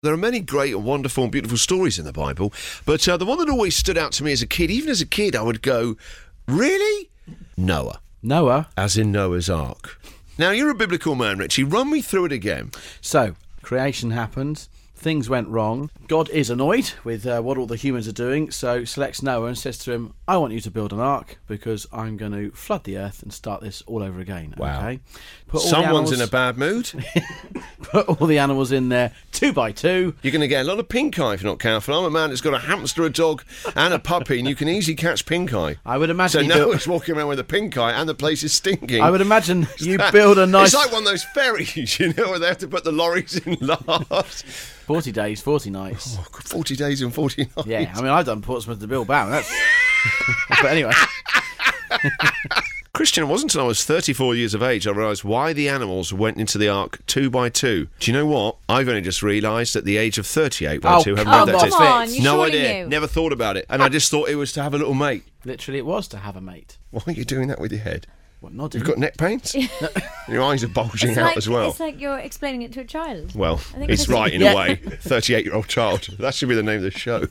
There are many great and wonderful and beautiful stories in the Bible, but the one that always stood out to me as a kid, even as a kid, I would go, really? Noah. Noah? As in Noah's Ark. Now, you're a biblical man, Richie. Run me through it again. So, creation happened. Things went wrong. God is annoyed with what all the humans are doing, so selects Noah and says to him, I want you to build an ark because I'm going to flood the earth and start this all over again. Wow. Okay? Someone's in a bad mood. Put all the animals in there, 2 by 2. You're going to get a lot of pink eye if you're not careful. I'm a man that's got a hamster, a dog, and a puppy, and you can easily catch pink eye. I would imagine. So Noah's walking around with a pink eye, and the place is stinking. I would imagine you build a nice. It's like one of those ferries, you know, where they have to put the lorries in last. 40 days, 40 nights. Oh, 40 days and 40 nights. Yeah, I mean, I've done Portsmouth to Bilbao. That's. But anyway. Christian, it wasn't until I was 34 years of age I realised why the animals went into the ark 2 by 2. Do you know what? I've only just realised at the age of 38 by 2. Come that on, no idea. Never thought about it. And I just thought it was to have a little mate. Literally, it was to have a mate. Why are you doing that with your head? What, nodding? You've got neck pains? Your eyes are bulging out as well. It's like you're explaining it to a child. Well, I think it's that's- right in a way. 38-year-old child. That should be the name of the show.